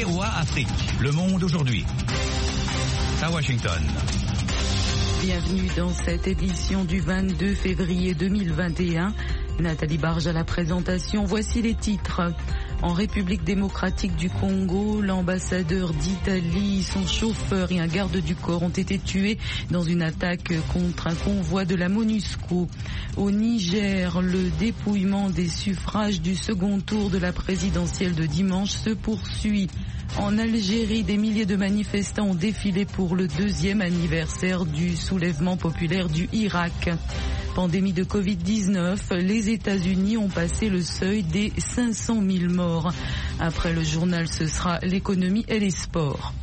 VOA Afrique. Le monde aujourd'hui. À Washington. Bienvenue dans cette édition du 22 février 2021. Nathalie Barge à la présentation. Voici les titres. En République démocratique du Congo, l'ambassadeur d'Italie, son chauffeur et un garde du corps ont été tués dans une attaque contre un convoi de la MONUSCO. Au Niger, le dépouillement des suffrages du second tour de la présidentielle de dimanche se poursuit. En Algérie, des milliers de manifestants ont défilé pour le 2e anniversaire du soulèvement populaire du Irak. Pandémie de Covid-19, les États-Unis ont passé le seuil des 500 000 morts. Après le journal, ce sera l'économie et les sports.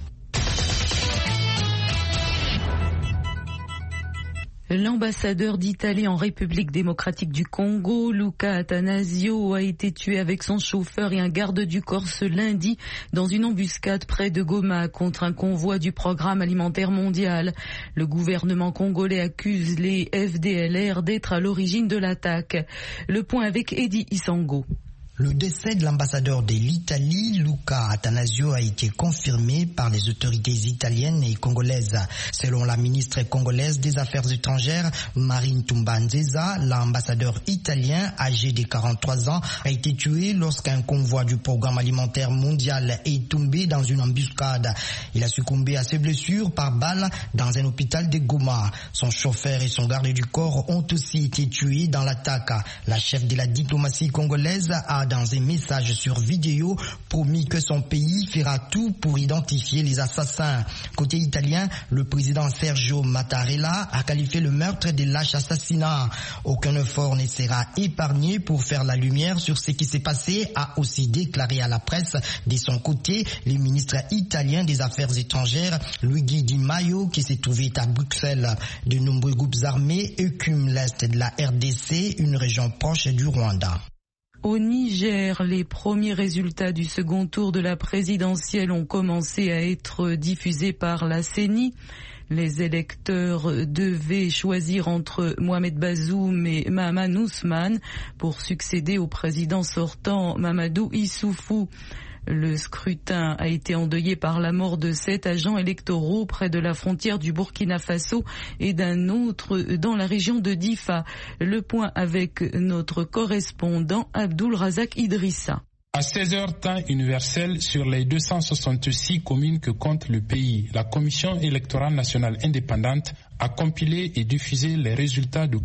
L'ambassadeur d'Italie en République démocratique du Congo, Luca Attanasio, a été tué avec son chauffeur et un garde du corps ce lundi dans une embuscade près de Goma contre un convoi du Programme alimentaire mondial. Le gouvernement congolais accuse les FDLR d'être à l'origine de l'attaque. Le point avec Eddie Isango. Le décès de l'ambassadeur de l'Italie, Luca Attanasio, a été confirmé par les autorités italiennes et congolaises. Selon la ministre congolaise des Affaires étrangères, Marine Tumbanzeza, l'ambassadeur italien, âgé de 43 ans, a été tué lorsqu'un convoi du Programme alimentaire mondial est tombé dans une embuscade. Il a succombé à ses blessures par balle dans un hôpital de Goma. Son chauffeur et son garde du corps ont aussi été tués dans l'attaque. La chef de la diplomatie congolaise a dans un message sur vidéo promis que son pays fera tout pour identifier les assassins. Côté italien, le président Sergio Mattarella a qualifié le meurtre de lâche assassinat. Aucun effort ne sera épargné pour faire la lumière sur ce qui s'est passé, a aussi déclaré à la presse. De son côté, le ministre italien des Affaires étrangères, Luigi Di Maio, qui s'est trouvé à Bruxelles. De nombreux groupes armés écument l'est de la RDC, une région proche du Rwanda. Au Niger, les premiers résultats du second tour de la présidentielle ont commencé à être diffusés par la CENI. Les électeurs devaient choisir entre Mohamed Bazoum et Mahamadou Ousmane pour succéder au président sortant Mamadou Issoufou. Le scrutin a été endeuillé par la mort de 7 agents électoraux près de la frontière du Burkina Faso et d'un autre dans la région de Difa. Le point avec notre correspondant Abdul Razak Idrissa. À 16h, temps universel, sur les 266 communes que compte le pays, la Commission électorale nationale indépendante a compilé et diffusé les résultats de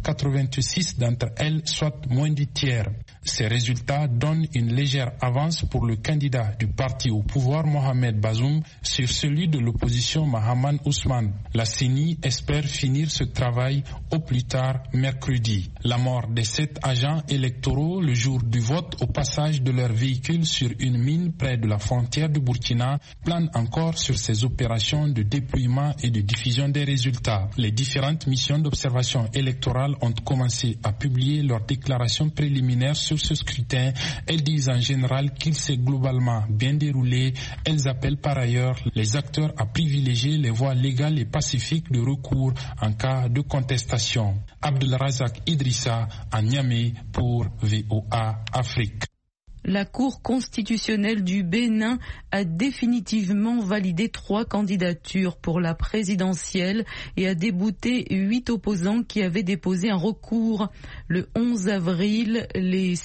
86 d'entre elles, soit moins du tiers. Ces résultats donnent une légère avance pour le candidat du parti au pouvoir Mohamed Bazoum sur celui de l'opposition Mahamadou Ousmane. La CENI espère finir ce travail au plus tard mercredi. La mort des 7 agents électoraux le jour du vote au passage de leur véhicule sur une mine près de la frontière du Burkina plane encore sur ces opérations de dépouillement et de diffusion des résultats. Les différentes missions d'observation électorale ont commencé à publier leurs déclarations préliminaires sur ce scrutin. Elles disent en général qu'il s'est globalement bien déroulé. Elles appellent par ailleurs les acteurs à privilégier les voies légales et pacifiques de recours en cas de contestation. Abdul Razak Idrissa à Niamey pour VOA Afrique. La Cour constitutionnelle du Bénin a définitivement validé 3 candidatures pour la présidentielle et a débouté 8 opposants qui avaient déposé un recours. Le 11 avril, les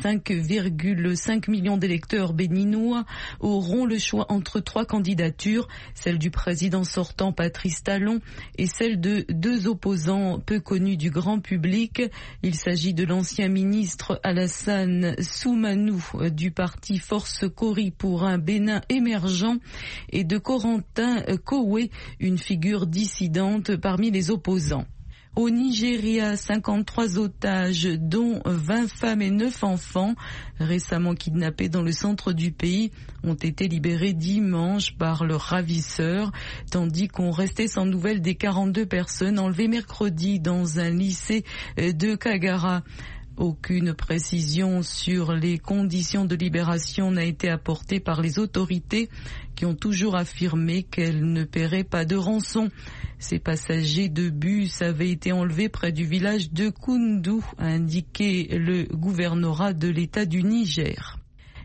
5,5 millions d'électeurs béninois auront le choix entre 3 candidatures, celle du président sortant Patrice Talon et celle de 2 opposants peu connus du grand public. Il s'agit de l'ancien ministre Alassane Soumanou du parti Force Kori pour un Bénin émergent et de Corentin Koué, une figure dissidente parmi les opposants. Au Nigeria, 53 otages, dont 20 femmes et 9 enfants, récemment kidnappés dans le centre du pays, ont été libérés dimanche par leurs ravisseurs, tandis qu'on restait sans nouvelles des 42 personnes enlevées mercredi dans un lycée de Kagara. Aucune précision sur les conditions de libération n'a été apportée par les autorités qui ont toujours affirmé qu'elles ne paieraient pas de rançon. Ces passagers de bus avaient été enlevés près du village de Koundou, a indiqué le gouvernorat de l'État du Niger.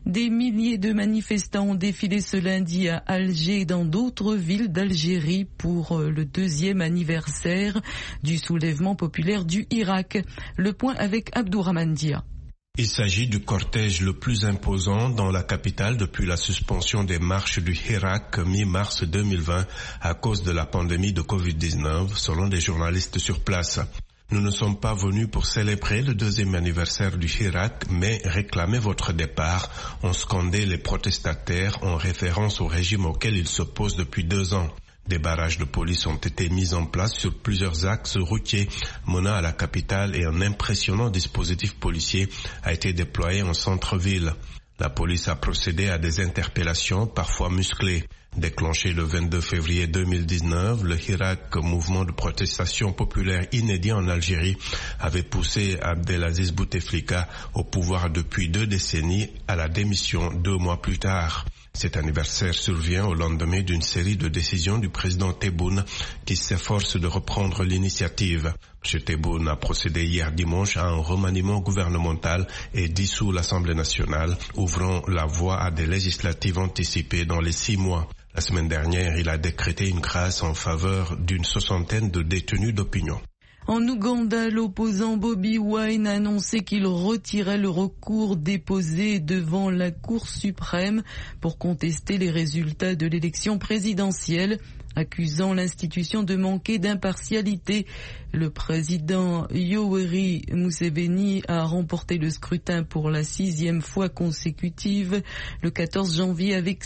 Des milliers de manifestants ont défilé ce lundi à Alger et dans d'autres villes d'Algérie pour le 2e anniversaire du soulèvement populaire du Irak. Le point avec Abdourahmane Dia. Il s'agit du cortège le plus imposant dans la capitale depuis la suspension des marches du Hirak mi-mars 2020 à cause de la pandémie de Covid-19, selon des journalistes sur place. Nous ne sommes pas venus pour célébrer le 2e anniversaire du Hirak, mais réclamer votre départ, ont scandé les protestataires en référence au régime auquel ils s'opposent depuis 2 ans. Des barrages de police ont été mis en place sur plusieurs axes routiers menant à la capitale et un impressionnant dispositif policier a été déployé en centre-ville. La police a procédé à des interpellations parfois musclées. Déclenché le 22 février 2019, le Hirak, mouvement de protestation populaire inédit en Algérie, avait poussé Abdelaziz Bouteflika au pouvoir depuis 2 décennies à la démission 2 mois plus tard. Cet anniversaire survient au lendemain d'une série de décisions du président Tebboune qui s'efforce de reprendre l'initiative. M. Tebboune a procédé hier dimanche à un remaniement gouvernemental et dissout l'Assemblée nationale, ouvrant la voie à des législatives anticipées dans les 6 mois. La semaine dernière, il a décrété une grâce en faveur d'une 60aine de détenus d'opinion. En Ouganda, l'opposant Bobi Wine a annoncé qu'il retirait le recours déposé devant la Cour suprême pour contester les résultats de l'élection présidentielle, accusant l'institution de manquer d'impartialité. Le président Yoweri Museveni a remporté le scrutin pour la 6e fois consécutive le 14 janvier avec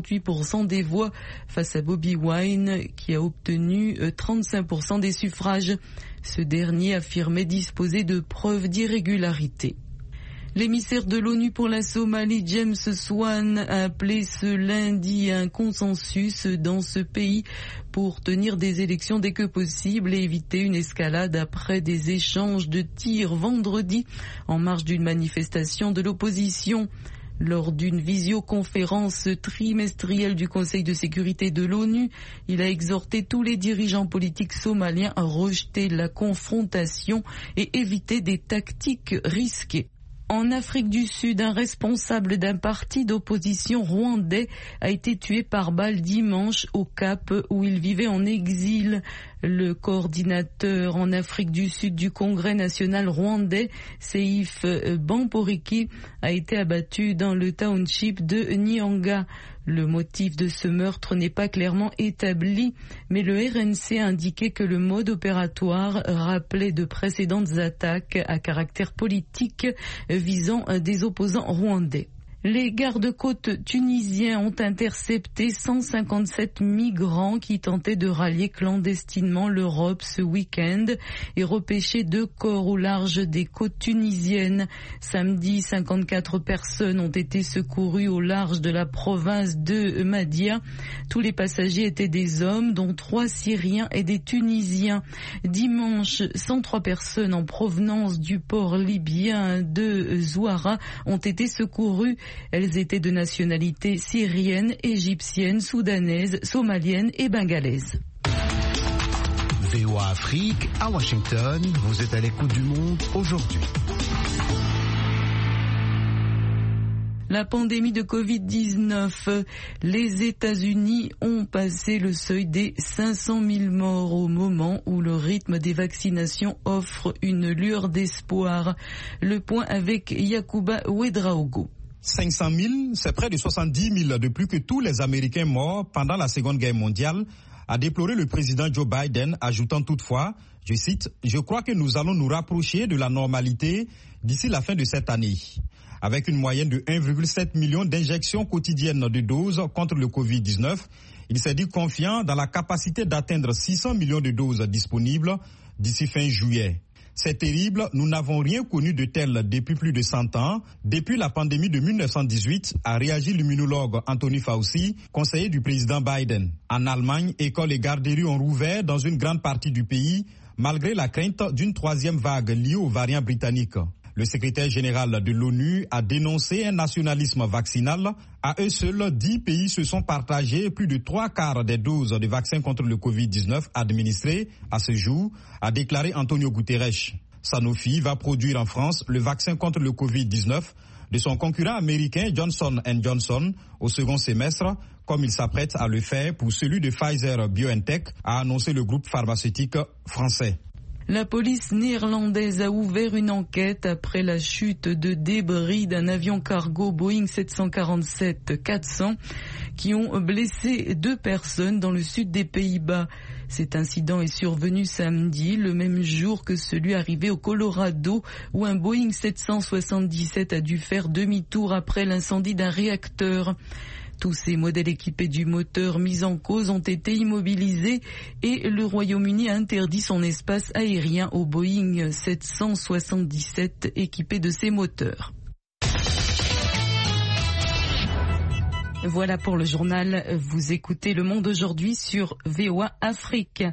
58% des voix face à Bobi Wine qui a obtenu 35% des suffrages. Ce dernier affirmait disposer de preuves d'irrégularité. L'émissaire de l'ONU pour la Somalie, James Swan, a appelé ce lundi à un consensus dans ce pays pour tenir des élections dès que possible et éviter une escalade après des échanges de tirs vendredi en marge d'une manifestation de l'opposition. Lors d'une visioconférence trimestrielle du Conseil de sécurité de l'ONU, il a exhorté tous les dirigeants politiques somaliens à rejeter la confrontation et éviter des tactiques risquées. En Afrique du Sud, un responsable d'un parti d'opposition rwandais a été tué par balle dimanche au Cap où il vivait en exil. Le coordinateur en Afrique du Sud du Congrès national rwandais, Seif Bamporiki, a été abattu dans le township de Nyanga. Le motif de ce meurtre n'est pas clairement établi, mais le RNC a indiqué que le mode opératoire rappelait de précédentes attaques à caractère politique visant des opposants rwandais. Les gardes-côtes tunisiens ont intercepté 157 migrants qui tentaient de rallier clandestinement l'Europe ce week-end et repêché 2 corps au large des côtes tunisiennes. Samedi, 54 personnes ont été secourues au large de la province de Mahdia. Tous les passagers étaient des hommes, dont 3 Syriens et des Tunisiens. Dimanche, 103 personnes en provenance du port libyen de Zouara ont été secourues. Elles étaient de nationalité syrienne, égyptienne, soudanaise, somalienne et bengalaise. VOA Afrique à Washington, vous êtes à l'écoute du monde aujourd'hui. La pandémie de Covid-19, les États-Unis ont passé le seuil des 500 000 morts au moment où le rythme des vaccinations offre une lueur d'espoir. Le point avec Yacouba Ouedraogo. 500 000, c'est près de 70 000 de plus que tous les Américains morts pendant la Seconde Guerre mondiale, a déploré le président Joe Biden, ajoutant toutefois, je cite, « Je crois que nous allons nous rapprocher de la normalité d'ici la fin de cette année ». Avec une moyenne de 1,7 million d'injections quotidiennes de doses contre le Covid-19, il s'est dit confiant dans la capacité d'atteindre 600 millions de doses disponibles d'ici fin juillet. C'est terrible, nous n'avons rien connu de tel depuis plus de 100 ans. Depuis la pandémie de 1918, a réagi l'immunologue Anthony Fauci, conseiller du président Biden. En Allemagne, écoles et garderies ont rouvert dans une grande partie du pays, malgré la crainte d'une 3e vague liée au variant britannique. Le secrétaire général de l'ONU a dénoncé un nationalisme vaccinal. À eux seuls, 10 pays se sont partagés plus de 3/4 des doses de vaccins contre le Covid-19 administrées à ce jour, a déclaré Antonio Guterres. Sanofi va produire en France le vaccin contre le Covid-19 de son concurrent américain Johnson & Johnson au second semestre, comme il s'apprête à le faire pour celui de Pfizer-BioNTech, a annoncé le groupe pharmaceutique français. La police néerlandaise a ouvert une enquête après la chute de débris d'un avion cargo Boeing 747-400 qui ont blessé 2 personnes dans le sud des Pays-Bas. Cet incident est survenu samedi, le même jour que celui arrivé au Colorado, où un Boeing 777 a dû faire demi-tour après l'incendie d'un réacteur. Tous ces modèles équipés du moteur mis en cause ont été immobilisés et le Royaume-Uni a interdit son espace aérien au Boeing 777 équipé de ces moteurs. Voilà pour le journal. Vous écoutez Le Monde aujourd'hui sur VOA Afrique.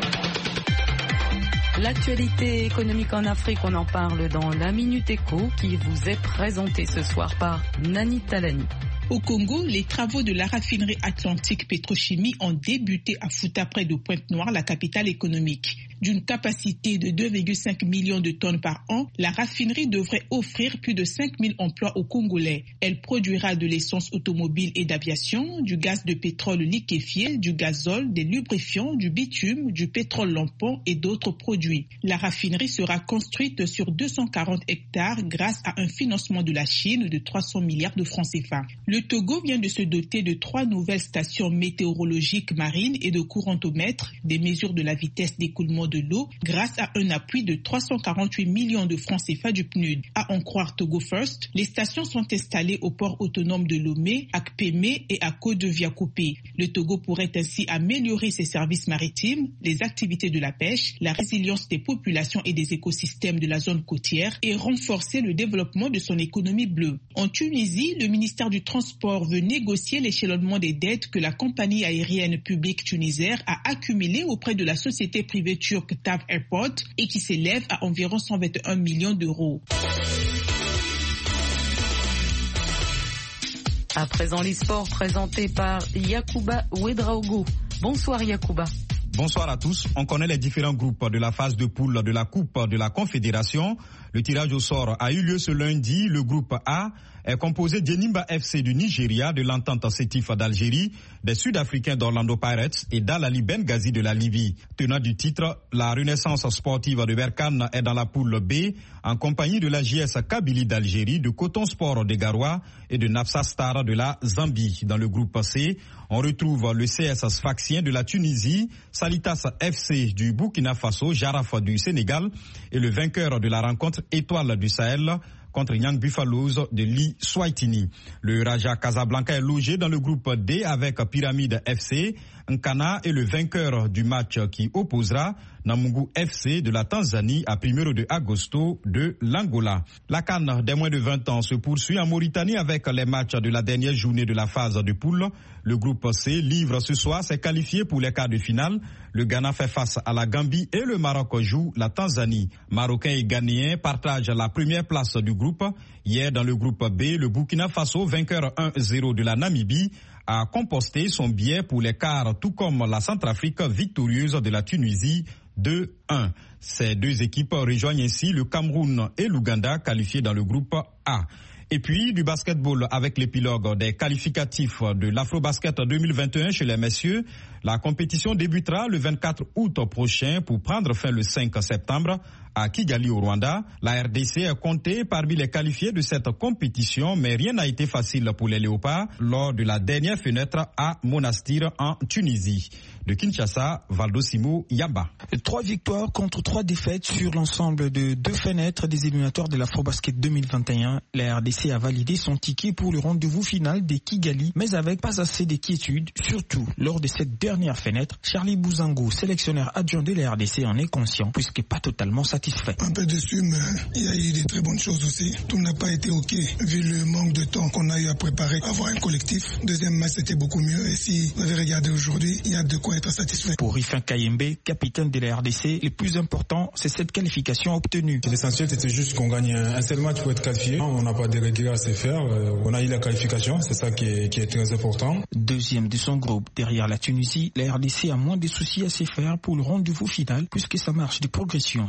L'actualité économique en Afrique, on en parle dans la Minute Éco qui vous est présentée ce soir par Nani Talani. Au Congo, les travaux de la raffinerie Atlantique Pétrochimie ont débuté à Fouta, près de Pointe-Noire, la capitale économique. D'une capacité de 2,5 millions de tonnes par an, la raffinerie devrait offrir plus de 5 000 emplois aux Congolais. Elle produira de l'essence automobile et d'aviation, du gaz de pétrole liquéfié, du gazole, des lubrifiants, du bitume, du pétrole lampon et d'autres produits. La raffinerie sera construite sur 240 hectares grâce à un financement de la Chine de 300 milliards de francs CFA. Le Togo vient de se doter de 3 nouvelles stations météorologiques marines et de courantomètres, des mesures de la vitesse d'écoulement de l'eau, grâce à un appui de 348 millions de francs CFA du PNUD. À en croire Togo First, les stations sont installées au port autonome de Lomé, à Kpémé et à Côte-de-Viakopé. Le Togo pourrait ainsi améliorer ses services maritimes, les activités de la pêche, la résilience des populations et des écosystèmes de la zone côtière et renforcer le développement de son économie bleue. En Tunisie, le ministère du Transport veut négocier l'échelonnement des dettes que la compagnie aérienne publique tunisienne a accumulées auprès de la société privée turque TAV Airport et qui s'élève à environ 121 millions d'euros. À présent, les sports présentés par Yacouba Ouedraogo. Bonsoir Yacouba. Bonsoir à tous. On connaît les différents groupes de la phase de poule de la Coupe de la Confédération. Le tirage au sort a eu lieu ce lundi. Le groupe A est composé d'Enimba FC du Nigeria, de l'Entente Sétif d'Algérie, des Sud-Africains d'Orlando Pirates et d'Al-Ali Benghazi de la Libye. Tenant du titre, la Renaissance sportive de Berkane est dans la poule B, en compagnie de la JS Kabylie d'Algérie, de Coton Sport de Garoua et de Nafsa Star de la Zambie. Dans le groupe C, on retrouve le CS Sfaxien de la Tunisie, Salitas FC du Burkina Faso, Jaraf du Sénégal et le vainqueur de la rencontre Étoile du Sahel contre Young Buffaloes de Lee Swatini. Le Raja Casablanca est logé dans le groupe D avec Pyramide FC, Nkana est le vainqueur du match qui opposera Namungu FC de la Tanzanie à 1er de agosto de l'Angola. La CAN des moins de 20 ans se poursuit en Mauritanie avec les matchs de la dernière journée de la phase de poule. Le groupe C livre ce soir ses qualifiés pour les quarts de finale. Le Ghana fait face à la Gambie et le Maroc joue la Tanzanie. Marocains et Ghanéens partagent la première place du groupe. Hier, dans le groupe B, le Burkina Faso, vainqueur 1-0 de la Namibie, a composté son billet pour les quarts, tout comme la Centrafrique victorieuse de la Tunisie 2-1. Ces deux équipes rejoignent ainsi le Cameroun et l'Ouganda qualifiés dans le groupe A. Et puis du basketball avec l'épilogue des qualificatifs de l'Afrobasket 2021 chez les messieurs. La compétition débutera le 24 août prochain pour prendre fin le 5 septembre à Kigali au Rwanda. La RDC est comptée parmi les qualifiés de cette compétition, mais rien n'a été facile pour les Léopards lors de la dernière fenêtre à Monastir en Tunisie. De Kinshasa, Valdosimo Yamba. 3 victoires contre 3 défaites sur l'ensemble de 2 fenêtres des éliminatoires de l'Afrobasket 2021. La RDC a validé son ticket pour le rendez-vous final des Kigali, mais avec pas assez d'inquiétude, surtout lors de cette dernière fenêtre. Charlie Bouzango, sélectionneur adjoint de la RDC, en est conscient puisque pas totalement satisfait. Un peu déçu, mais il y a eu des très bonnes choses aussi. Tout n'a pas été OK vu le manque de temps qu'on a eu à préparer, avoir un collectif. Deuxième match, c'était beaucoup mieux. Et si vous avez regardé aujourd'hui, il y a de quoi être satisfait. Pour Rifin Kayembe, capitaine de la RDC, le plus important, c'est cette qualification obtenue. L'essentiel, c'était juste qu'on gagne un seul match pour être qualifié. On n'a pas de regrets à se faire. On a eu la qualification, c'est ça qui est très important. Deuxième de son groupe, derrière la Tunisie, la RDC a moins de soucis à se faire pour le rendez-vous final puisque sa marche de progression a suffisamment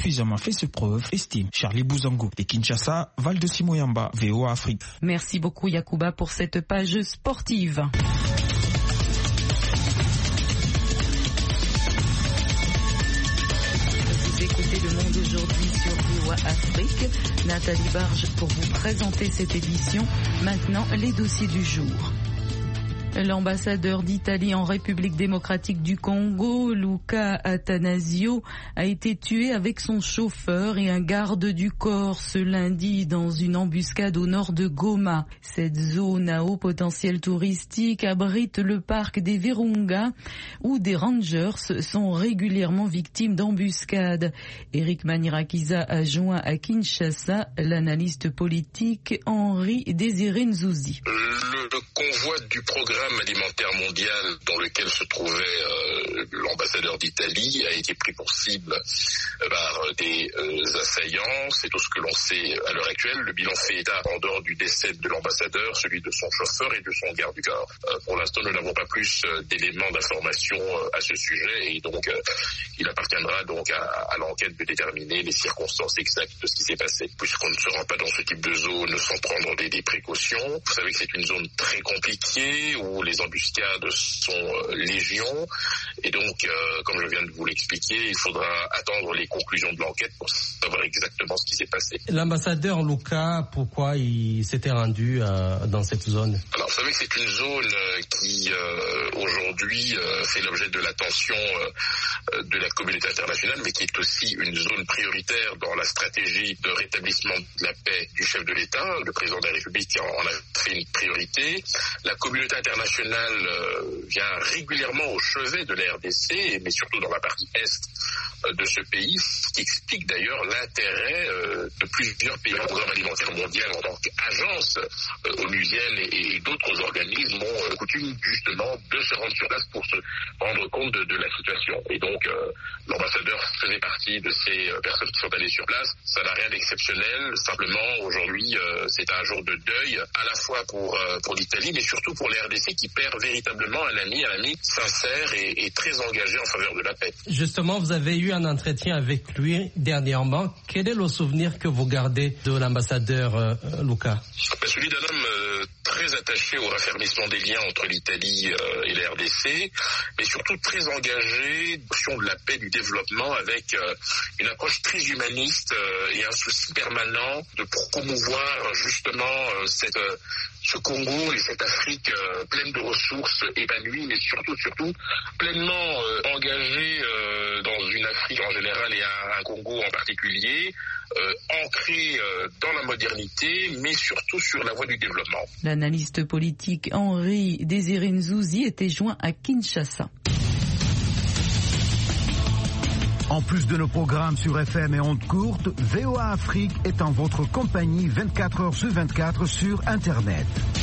suffisamment fait ses preuves, estime Charlie Bouzango. De Kinshasa, Val de Simoyamba, VOA Afrique. Merci beaucoup Yacouba pour cette page sportive. Vous écoutez Le Monde aujourd'hui sur VOA Afrique. Nathalie Barge pour vous présenter cette édition. Maintenant, les dossiers du jour. L'ambassadeur d'Italie en République démocratique du Congo, Luca Attanasio, a été tué avec son chauffeur et un garde du corps ce lundi dans une embuscade au nord de Goma. Cette zone à haut potentiel touristique abrite le parc des Virunga où des rangers sont régulièrement victimes d'embuscades. Eric Manirakiza a joint à Kinshasa l'analyste politique Henri Désiré Nzouzi. Le convoi du programme alimentaire mondial dans lequel se trouvait l'ambassadeur d'Italie a été pris pour cible par des assaillants. C'est tout ce que l'on sait à l'heure actuelle. Le bilan fait état, en dehors du décès de l'ambassadeur, celui de son chauffeur et de son garde du corps. Pour l'instant, nous n'avons pas plus d'éléments d'information à ce sujet et donc il appartiendra donc à l'enquête de déterminer les circonstances exactes de ce qui s'est passé. Puisqu'on ne se rend pas dans ce type de zone sans prendre des précautions. Vous savez que c'est une zone très compliquée où les embuscades sont légion et donc, comme je viens de vous l'expliquer, il faudra attendre les conclusions de l'enquête pour savoir exactement ce qui s'est passé. L'ambassadeur Luca, pourquoi il s'était rendu dans cette zone? Alors, vous savez que c'est une zone qui aujourd'hui fait l'objet de l'attention de la communauté internationale, mais qui est aussi une zone prioritaire dans la stratégie de rétablissement de la paix du chef de l'État. Le président de la République en a fait une priorité. La communauté internationale vient régulièrement au chevet de la RDC, mais surtout dans la partie est de ce pays, ce qui explique d'ailleurs l'intérêt de plusieurs pays. Le programme alimentaire mondial en tant qu'agence onusienne et d'autres organismes ont coutume justement de se rendre sur place pour se rendre compte de la situation. Et donc l'ambassadeur faisait partie de ces personnes qui sont allées sur place. Ça n'a rien d'exceptionnel. Simplement aujourd'hui c'est un jour de deuil à la fois pour l'Italie, mais surtout pour la RDC qui perd véritablement un ami sincère et très engagé en faveur de la paix. Justement, vous avez eu un entretien avec lui dernièrement. Quel est le souvenir que vous gardez de l'ambassadeur Luca? Celui d'un homme très attaché au raffermissement des liens entre l'Italie et la RDC, mais surtout très engagé dans de la paix, du développement, avec une approche très humaniste et un souci permanent de promouvoir justement ce Congo et cette Afrique pleine de ressources épanouies, mais surtout pleinement engagée dans une Afrique en général et un Congo en particulier, ancré dans la modernité, mais surtout sur la voie du développement. L'analyste politique Henri Désiré Nzouzi était joint à Kinshasa. En plus de nos programmes sur FM et ondes courtes, VOA Afrique est en votre compagnie 24 heures sur 24 sur Internet.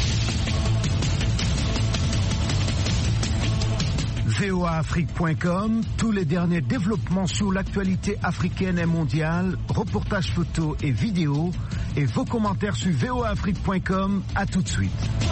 voaafrique.com, tous les derniers développements sur l'actualité africaine et mondiale, reportages photos et vidéos, et vos commentaires sur voaafrique.com. À tout de suite.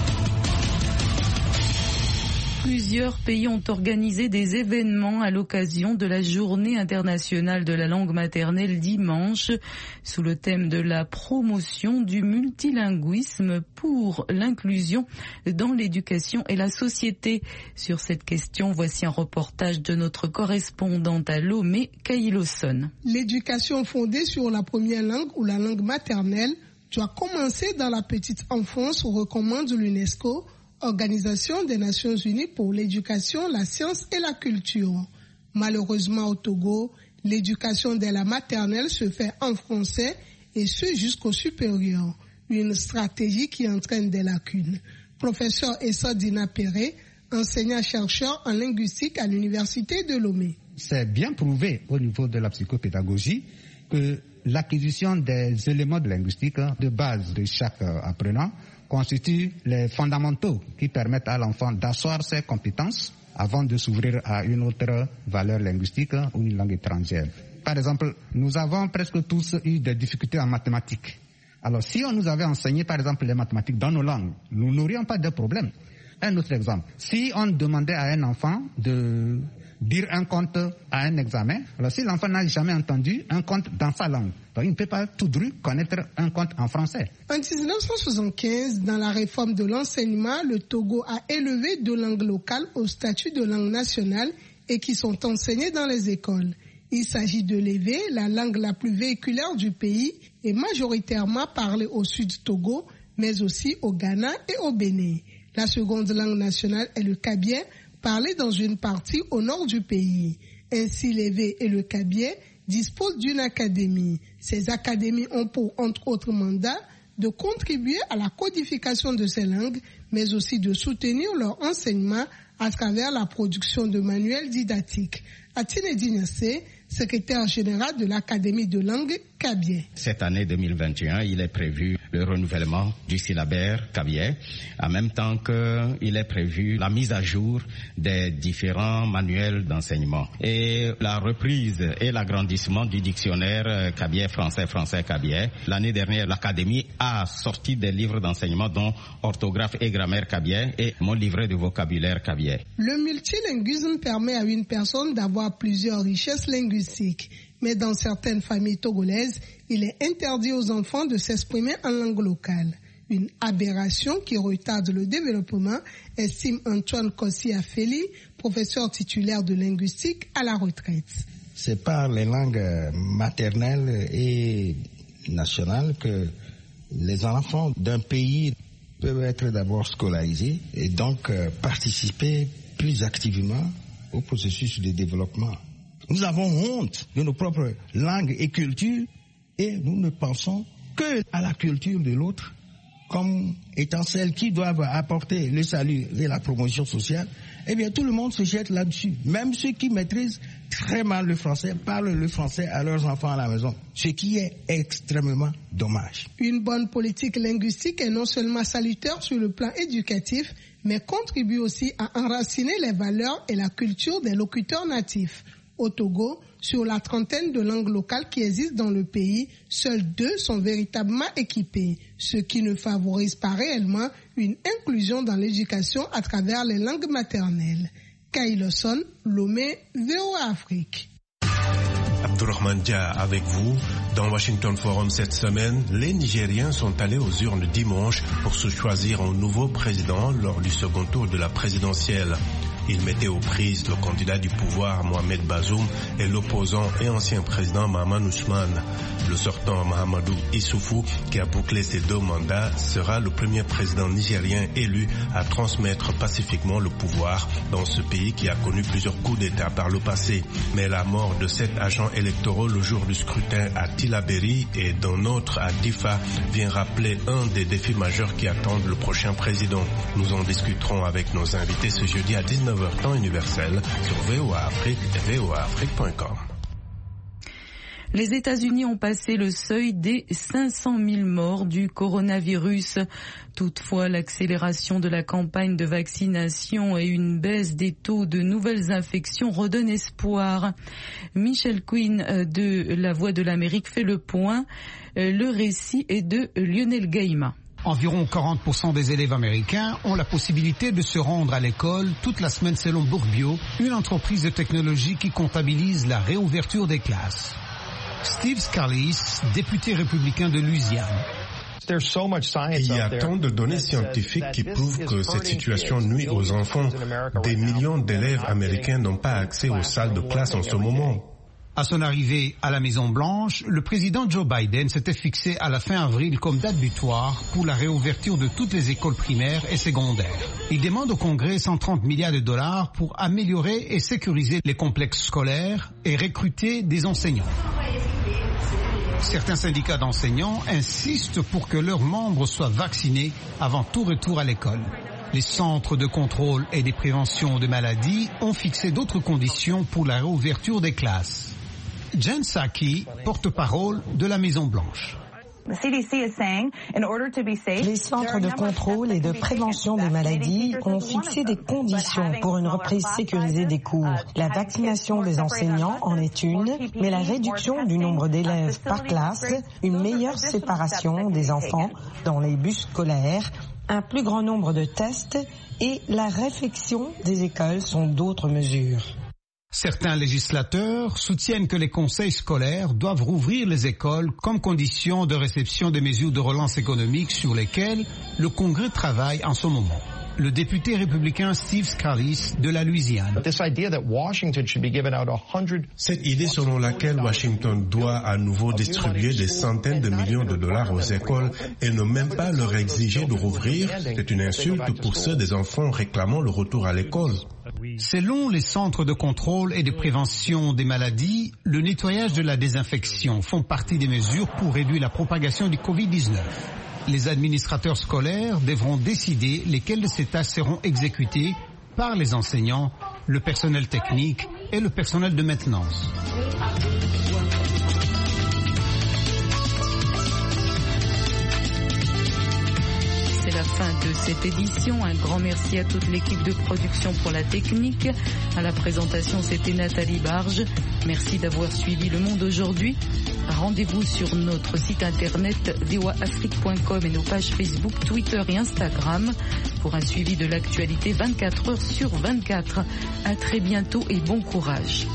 Plusieurs pays ont organisé des événements à l'occasion de la Journée internationale de la langue maternelle dimanche, sous le thème de la promotion du multilinguisme pour l'inclusion dans l'éducation et la société. Sur cette question, voici un reportage de notre correspondante à Lomé, Kaï Lawson. L'éducation fondée sur la première langue ou la langue maternelle doit commencer dans la petite enfance, recommande l'UNESCO, Organisation des Nations Unies pour l'éducation, la science et la culture. Malheureusement au Togo, l'éducation dès la maternelle se fait en français et ce jusqu'au supérieur. Une stratégie qui entraîne des lacunes. Professeur Essa Dina Perret, enseignant-chercheur en linguistique à l'Université de Lomé. C'est bien prouvé au niveau de la psychopédagogie que l'acquisition des éléments de linguistique de base de chaque apprenant constituent les fondamentaux qui permettent à l'enfant d'asseoir ses compétences avant de s'ouvrir à une autre valeur linguistique ou une langue étrangère. Par exemple, nous avons presque tous eu des difficultés en mathématiques. Alors, si on nous avait enseigné, par exemple, les mathématiques dans nos langues, nous n'aurions pas de problème. Un autre exemple, si on demandait à un enfant de dire un conte à un examen. Alors si l'enfant n'a jamais entendu un conte dans sa langue, donc il ne peut pas tout droit connaître un conte en français. En 1975, dans la réforme de l'enseignement, le Togo a élevé deux langues locales au statut de langue nationale et qui sont enseignées dans les écoles. Il s'agit de l'élever, la langue la plus véhiculaire du pays et majoritairement parlée au sud du Togo, mais aussi au Ghana et au Bénin. La seconde langue nationale est le kabien, parlé dans une partie au nord du pays. Ainsi, l'Évé et le Kabien disposent d'une académie. Ces académies ont pour, entre autres mandats, de contribuer à la codification de ces langues, mais aussi de soutenir leur enseignement à travers la production de manuels didactiques. Atine Dignassé, secrétaire général de l'Académie de langue kabien. Cette année 2021, il est prévu le renouvellement du syllabaire kabien, en même temps qu'il est prévu la mise à jour des différents manuels d'enseignement et la reprise et l'agrandissement du dictionnaire kabien français kabien. L'année dernière, l'Académie a sorti des livres d'enseignement dont orthographe et grammaire kabien et mon livret de vocabulaire kabien. Le multilinguisme permet à une personne d'avoir plusieurs richesses linguistiques. Mais dans certaines familles togolaises, il est interdit aux enfants de s'exprimer en langue locale. Une aberration qui retarde le développement, estime Antoine Kossi-Afeli, professeur titulaire de linguistique à la retraite. C'est par les langues maternelles et nationales que les enfants d'un pays peuvent être d'abord scolarisés et donc participer plus activement au processus de développement. Nous avons honte de nos propres langues et cultures et nous ne pensons que à la culture de l'autre comme étant celles qui doivent apporter le salut et la promotion sociale. Eh bien, tout le monde se jette là-dessus. Même ceux qui maîtrisent très mal le français parlent le français à leurs enfants à la maison, ce qui est extrêmement dommage. Une bonne politique linguistique est non seulement salutaire sur le plan éducatif, mais contribue aussi à enraciner les valeurs et la culture des locuteurs natifs. Au Togo, sur la trentaine de langues locales qui existent dans le pays, seules 2 sont véritablement équipées, ce qui ne favorise pas réellement une inclusion dans l'éducation à travers les langues maternelles. Kailoson, Lomé, VOA Afrique. Abdourahmane Dia avec vous. Dans Washington Forum cette semaine, les Nigériens sont allés aux urnes dimanche pour se choisir un nouveau président lors du second tour de la présidentielle. Il mettait aux prises le candidat du pouvoir Mohamed Bazoum et l'opposant et ancien président Mahaman Ousmane. Le sortant Mahamadou Issoufou, qui a bouclé ses 2 mandats, sera le premier président nigérien élu à transmettre pacifiquement le pouvoir dans ce pays qui a connu plusieurs coups d'État par le passé. Mais la mort de 7 agents électoraux le jour du scrutin à Tillabéri et d'un autre à Difa vient rappeler un des défis majeurs qui attendent le prochain président. Nous en discuterons avec nos invités ce jeudi à 19h temps universel sur VOA Afrique et voaafrique.com. Les États-Unis ont passé le seuil des 500 000 morts du coronavirus. Toutefois, l'accélération de la campagne de vaccination et une baisse des taux de nouvelles infections redonnent espoir. Michel Quinn de La Voix de l'Amérique fait le point. Le récit est de Lionel Gaïma. Environ 40% des élèves américains ont la possibilité de se rendre à l'école toute la semaine selon Bourbio, une entreprise de technologie qui comptabilise la réouverture des classes. Steve Scalise, député républicain de Louisiane. Il y a tant de données scientifiques qui prouvent que cette situation nuit aux enfants. Des millions d'élèves américains n'ont pas accès aux salles de classe en ce moment. À son arrivée à la Maison-Blanche, le président Joe Biden s'était fixé à la fin avril comme date butoir pour la réouverture de toutes les écoles primaires et secondaires. Il demande au Congrès 130 milliards de dollars pour améliorer et sécuriser les complexes scolaires et recruter des enseignants. Certains syndicats d'enseignants insistent pour que leurs membres soient vaccinés avant tout retour à l'école. Les centres de contrôle et de prévention de maladies ont fixé d'autres conditions pour la réouverture des classes. Jen Psaki, porte-parole de la Maison-Blanche. Les centres de contrôle et de prévention des maladies ont fixé des conditions pour une reprise sécurisée des cours. La vaccination des enseignants en est une, mais la réduction du nombre d'élèves par classe, une meilleure séparation des enfants dans les bus scolaires, un plus grand nombre de tests et la réfection des écoles sont d'autres mesures. Certains législateurs soutiennent que les conseils scolaires doivent rouvrir les écoles comme condition de réception des mesures de relance économique sur lesquelles le Congrès travaille en ce moment. Le député républicain Steve Scalise de la Louisiane. Cette idée selon laquelle Washington doit à nouveau distribuer des centaines de millions de dollars aux écoles et ne même pas leur exiger de rouvrir, c'est une insulte pour ceux des enfants réclamant le retour à l'école. Selon les centres de contrôle et de prévention des maladies, le nettoyage de la désinfection font partie des mesures pour réduire la propagation du Covid-19. Les administrateurs scolaires devront décider lesquelles de ces tâches seront exécutées par les enseignants, le personnel technique et le personnel de maintenance. C'est la fin de cette édition. Un grand merci à toute l'équipe de production pour la technique. À la présentation, c'était Nathalie Barge. Merci d'avoir suivi Le Monde aujourd'hui. Rendez-vous sur notre site internet voaafrique.com et nos pages Facebook, Twitter et Instagram pour un suivi de l'actualité 24 heures sur 24. À très bientôt et bon courage.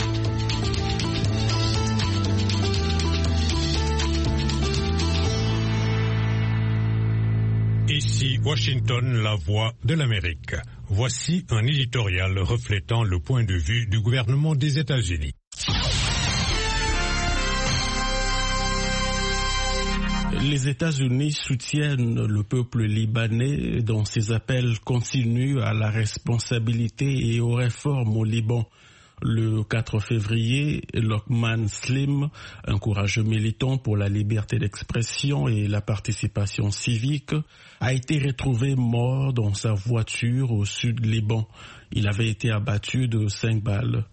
Ici Washington, la voix de l'Amérique. Voici un éditorial reflétant le point de vue du gouvernement des États-Unis. Les États-Unis soutiennent le peuple libanais dans ses appels continus à la responsabilité et aux réformes au Liban. Le 4 février, Lokman Slim, un courageux militant pour la liberté d'expression et la participation civique, a été retrouvé mort dans sa voiture au sud Liban. Il avait été abattu de 5 balles.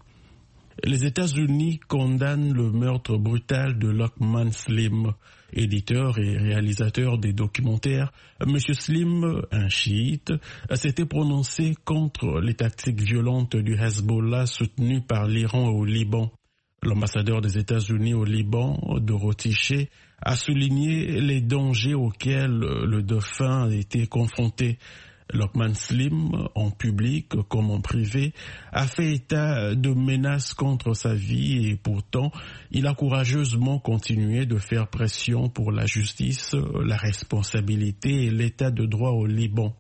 Les États-Unis condamnent le meurtre brutal de Lokman Slim. Éditeur et réalisateur des documentaires, M. Slim, un chiite, s'était prononcé contre les tactiques violentes du Hezbollah soutenues par l'Iran au Liban. L'ambassadeur des États-Unis au Liban, Dorothy Shea, a souligné les dangers auxquels le dauphin a été confronté. Lokman Slim, en public comme en privé, a fait état de menaces contre sa vie et pourtant, il a courageusement continué de faire pression pour la justice, la responsabilité et l'état de droit au Liban.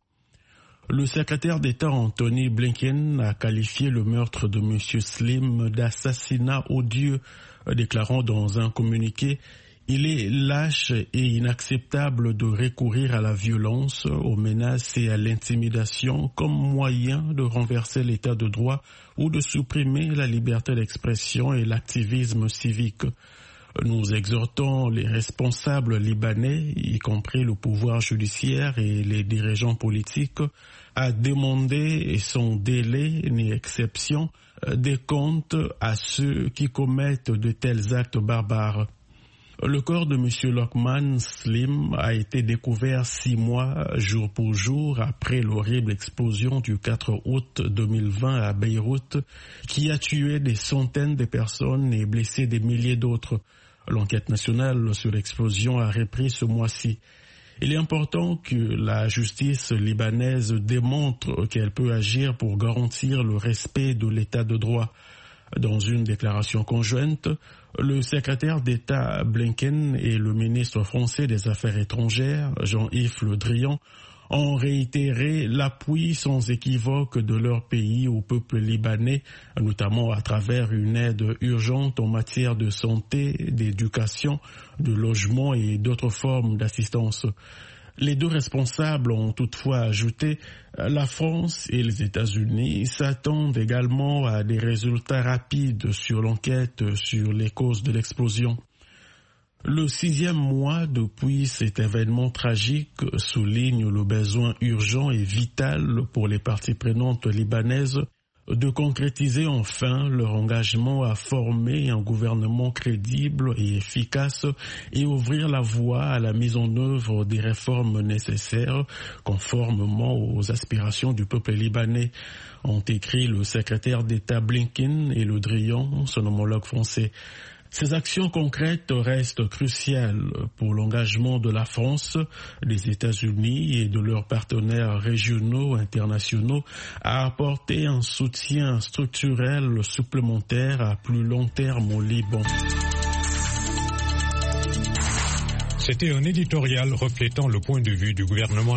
Le secrétaire d'État Anthony Blinken a qualifié le meurtre de M. Slim d'assassinat odieux, déclarant dans un communiqué: il est lâche et inacceptable de recourir à la violence, aux menaces et à l'intimidation comme moyen de renverser l'état de droit ou de supprimer la liberté d'expression et l'activisme civique. Nous exhortons les responsables libanais, y compris le pouvoir judiciaire et les dirigeants politiques, à demander sans délai ni exception des comptes à ceux qui commettent de tels actes barbares. Le corps de M. Lokman Slim a été découvert 6 mois, jour pour jour, après l'horrible explosion du 4 août 2020 à Beyrouth, qui a tué des centaines de personnes et blessé des milliers d'autres. L'enquête nationale sur l'explosion a repris ce mois-ci. Il est important que la justice libanaise démontre qu'elle peut agir pour garantir le respect de l'état de droit. Dans une déclaration conjointe, le secrétaire d'État Blinken et le ministre français des Affaires étrangères, Jean-Yves Le Drian, ont réitéré l'appui sans équivoque de leur pays au peuple libanais, notamment à travers une aide urgente en matière de santé, d'éducation, de logement et d'autres formes d'assistance. Les deux responsables ont toutefois ajouté la France et les États-Unis s'attendent également à des résultats rapides sur l'enquête sur les causes de l'explosion. Le 6e mois depuis cet événement tragique souligne le besoin urgent et vital pour les parties prenantes libanaises de concrétiser enfin leur engagement à former un gouvernement crédible et efficace et ouvrir la voie à la mise en œuvre des réformes nécessaires conformément aux aspirations du peuple libanais, ont écrit le secrétaire d'État Blinken et Le Drian, son homologue français. Ces actions concrètes restent cruciales pour l'engagement de la France, des États-Unis et de leurs partenaires régionaux et internationaux à apporter un soutien structurel supplémentaire à plus long terme au Liban. C'était un éditorial reflétant le point de vue du gouvernement